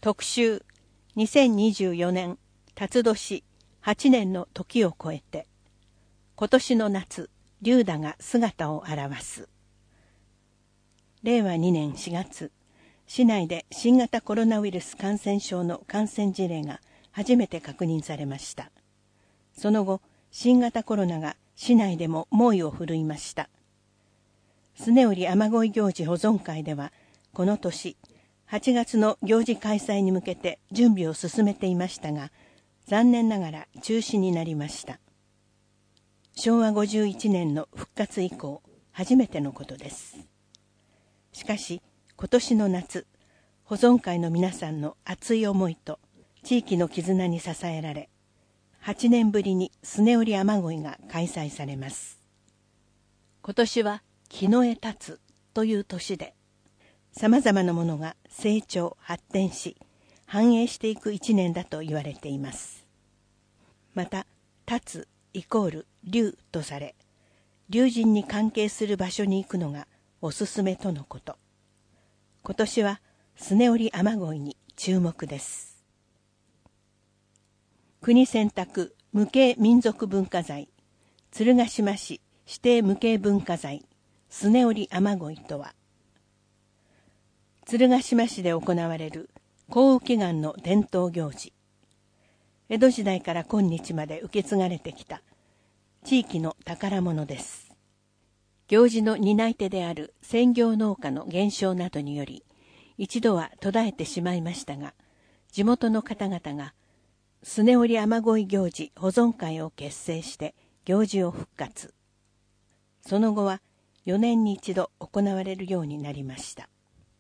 特集2024年辰年8年の時を超えて、今年の夏、リュウダが姿を現す。令和2年4月、市内で新型コロナウイルス感染症の感染事例が初めて確認されました。その後、新型コロナが市内でも猛威を振るいました。スネウリ雨乞い行事保存会では、この年、8月の行事開催に向けて準備を進めていましたが、残念ながら中止になりました。昭和51年の復活以降、初めてのことです。しかし、今年の夏、保存会の皆さんの熱い思いと地域の絆に支えられ、8年ぶりにスネウリ雨乞いが開催されます。今年は木の絵立つという年で、様々なものが成長、発展し、繁栄していく一年だと言われています。また、立つイコール龍とされ、龍神に関係する場所に行くのがおすすめとのこと。今年はスネウリ雨乞いに注目です。国選択無形民族文化財、鶴ヶ島市指定無形文化財、スネウリ雨乞いとは、鶴ヶ島市で行われる降雨祈願の伝統行事。江戸時代から今日まで受け継がれてきた地域の宝物です。行事の担い手である専業農家の減少などにより、一度は途絶えてしまいましたが、地元の方々がスネウリ雨乞い行事保存会を結成して行事を復活。その後は4年に一度行われるようになりました。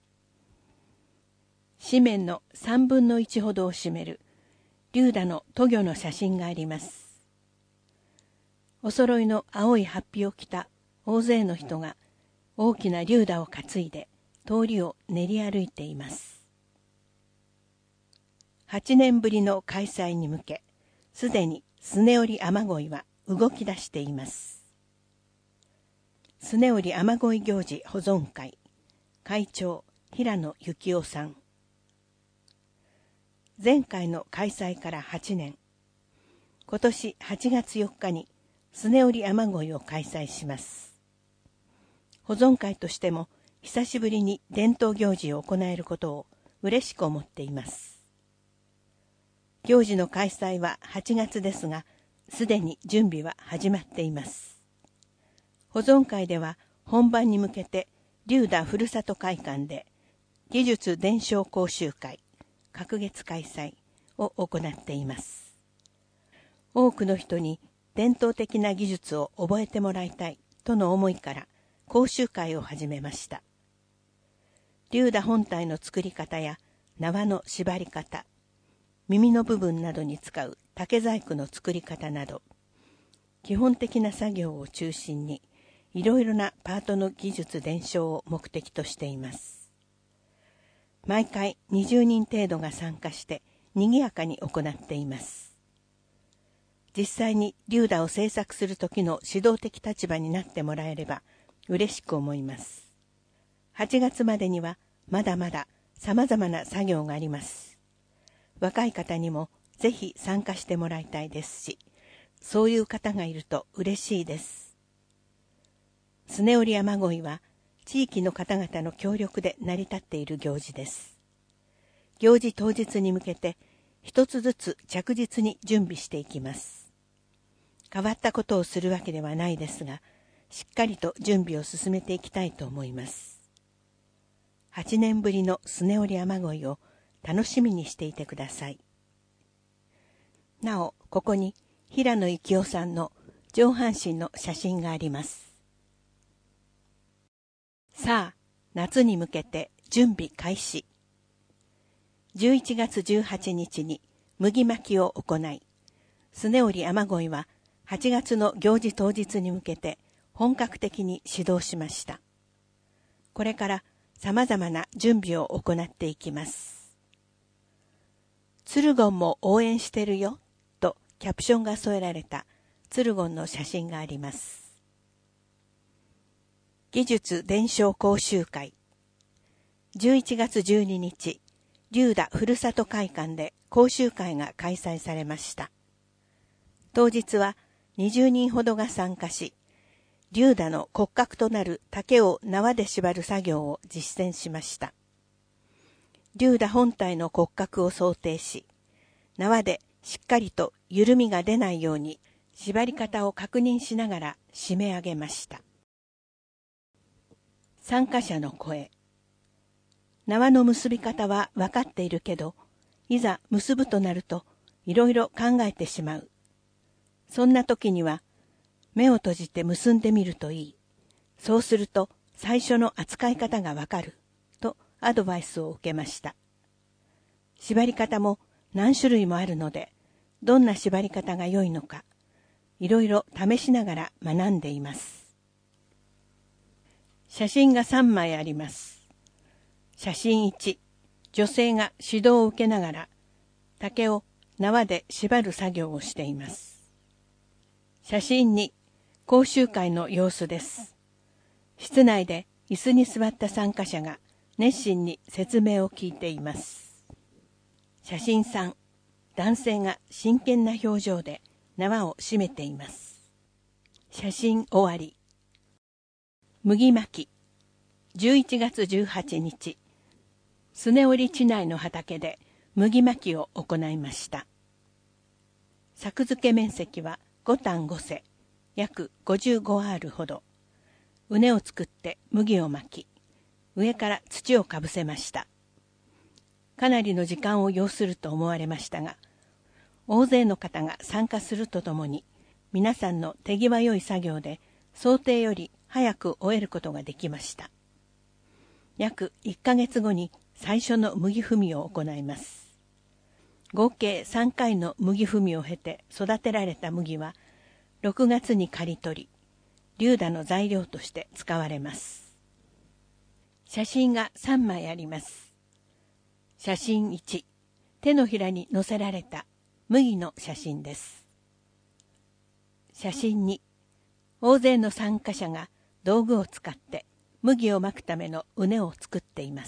紙面の3分の1ほどを占めるリュウダの渡御の写真があります。お揃いの青い法被を着た大勢の人が大きなリュウダを担いで通りを練り歩いています。8年ぶりの開催に向け、すでにスネウリ雨乞いは動き出しています。スネウリ雨乞い行事保存会会長平野幸夫さん。前回の開催から8年、今年8月4日にスネウリ雨乞いを開催します。保存会としても久しぶりに伝統行事を行えることを嬉しく思っています。行事の開催は8月ですが、すでに準備は始まっています。保存会では本番に向けてリュウダふるさと会館で技術伝承講習会隔月開催を行っています。多くの人に伝統的な技術を覚えてもらいたいとの思いから講習会を始めました。リュウダ本体の作り方や縄の縛り方、耳の部分などに使う竹細工の作り方など、基本的な作業を中心にいろいろなパートの技術伝承を目的としています。毎回20人程度が参加して賑やかに行っています。実際にリュウダを制作する時の指導的立場になってもらえれば嬉しく思います。8月までにはまだまだ様々な作業があります。若い方にもぜひ参加してもらいたいですし、そういう方がいると嬉しいです。スネウリ雨乞いは地域の方々の協力で成り立っている行事です。行事当日に向けて一つずつ着実に準備していきます。変わったことをするわけではないですが、しっかりと準備を進めていきたいと思います。8年ぶりのスネウリ雨乞いを楽しみにしていてください。なお、ここに平野幸夫さんの上半身の写真があります。さあ、夏に向けて準備開始。11月18日に麦巻きを行い、スネウリ雨乞いは8月の行事当日に向けて本格的に始動しました。これから様々な準備を行っていきます。ツルゴンも応援してるよとキャプションが添えられたツルゴンの写真があります。技術伝承講習会11月12日龍田ふるさと会館で講習会が開催されました。当日は20人ほどが参加し、龍田の骨格となる竹を縄で縛る作業を実践しました。龍田本体の骨格を想定し、縄でしっかりと緩みが出ないように縛り方を確認しながら締め上げました。参加者の声。縄の結び方は分かっているけど、いざ結ぶとなるといろいろ考えてしまう。そんな時には目を閉じて結んでみるといい。そうすると最初の扱い方がわかる。とアドバイスを受けました。縛り方も何種類もあるので、どんな縛り方が良いのか、いろいろ試しながら学んでいます。写真が3枚あります。写真1、女性が指導を受けながら竹を縄で縛る作業をしています。写真2、講習会の様子です。室内で椅子に座った参加者が熱心に説明を聞いています。写真3、男性が真剣な表情で縄を締めています。写真終わり。麦巻き、11月18日、スネオリ地内の畑で麦巻きを行いました。作付け面積は5反5世、約55アールほど。畝を作って麦を巻き、上から土をかぶせました。かなりの時間を要すると思われましたが、大勢の方が参加するとともに、皆さんの手際よい作業で想定より早く終えることができました。約1ヶ月後に最初の麦踏みを行います。合計3回の麦踏みを経て育てられた麦は、6月に刈り取り、龍田の材料として使われます。写真が3枚あります。写真1、手のひらに載せられた麦の写真です。写真2、大勢の参加者が道具を使って麦をまくための畝を作っています。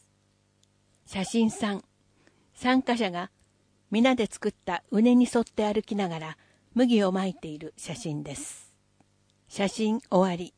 写真3、参加者が皆で作った畝に沿って歩きながら麦をまいている写真です。写真終わり。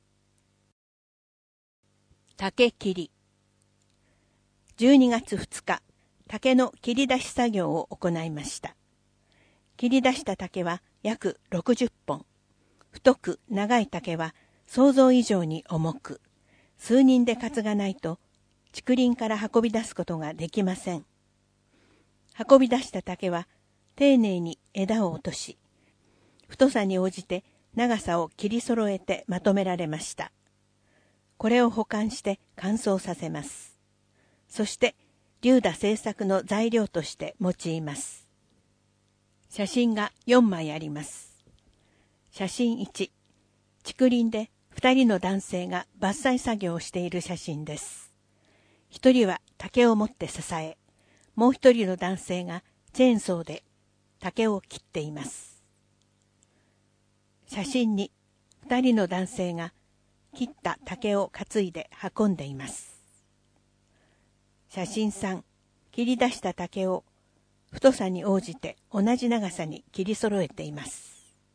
竹切り。12月2日、竹の切り出し作業を行いました。切り出した竹は約60本。太く長い竹は想像以上に重く、数人で担がないと竹林から運び出すことができません。運び出した竹は丁寧に枝を落とし、太さに応じて長さを切り揃えてまとめられました。これを保管して乾燥させます。そして龍田製作の材料として用います。写真が4枚あります。写真1、竹林で2人の男性が伐採作業をしている写真です。1人は竹を持って支え、もう1人の男性がチェーンソーで竹を切っています。写真2、2人の男性が切った竹を担いで運んでいます。写真3、切り出した竹を太さに応じて同じ長さに切り揃えています。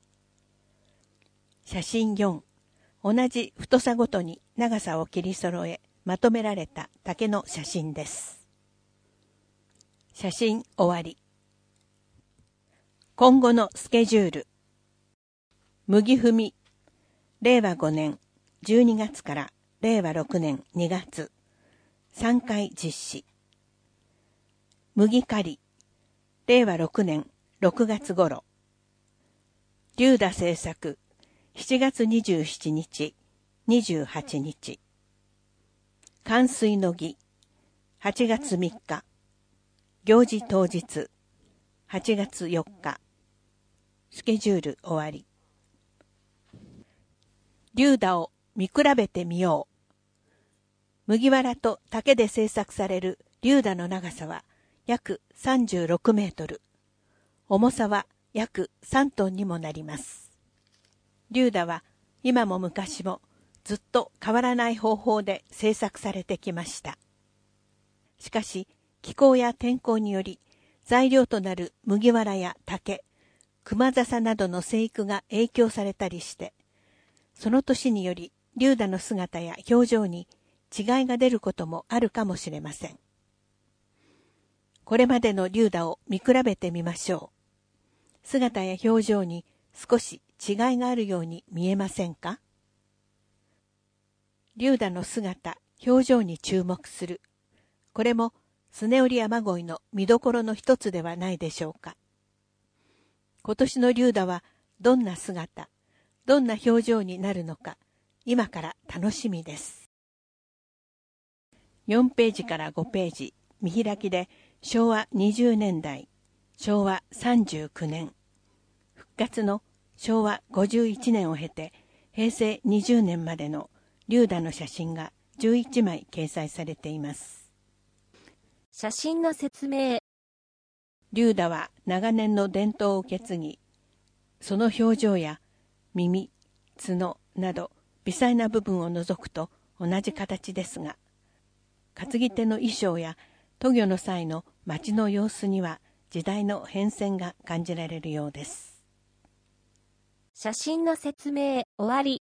写真4、同じ太さごとに長さを切り揃えまとめられた竹の写真です。写真終わり。今後のスケジュール。麦踏み、令和5年12月から令和6年2月、3回実施。麦刈り、令和6年6月頃。龍田製作、7月27日、28日。寒水の儀、8月3日。行事当日、8月4日。スケジュール終わり。龍田を見比べてみよう。麦わらと竹で製作される龍田の長さは約36メートル。重さは約3トンにもなります。龍田は今も昔もずっと変わらない方法で製作されてきました。しかし気候や天候により材料となる麦わらや竹、熊笹などの生育が影響されたりして、その年によりリューダの姿や表情に違いが出ることもあるかもしれません。これまでのリューダを見比べてみましょう。姿や表情に少し違いがあるように見えませんか？リューダの姿、表情に注目する。これもスネオリ雨乞いの見どころの一つではないでしょうか。今年のリューダはどんな姿、どんな表情になるのか、今から楽しみです。4ページから5ページ、見開きで昭和20年代、昭和39年、復活の昭和51年を経て、平成20年までのリューダの写真が11枚掲載されています。 写真の説明。 リューダは長年の伝統を受け継ぎ、その表情や耳、角など微細な部分を除くと同じ形ですが、担ぎ手の衣装や渡御の際の街の様子には時代の変遷が感じられるようです。 写真の説明終わり。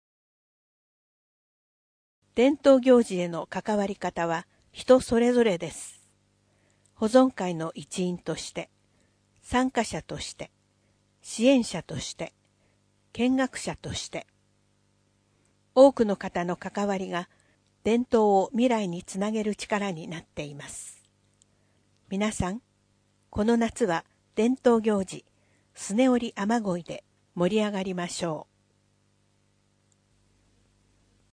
伝統行事への関わり方は人それぞれです。保存会の一員として、参加者として、支援者として、見学者として、多くの方の関わりが伝統を未来につなげる力になっています。皆さん、この夏は伝統行事、スネオリ雨乞いで盛り上がりましょう。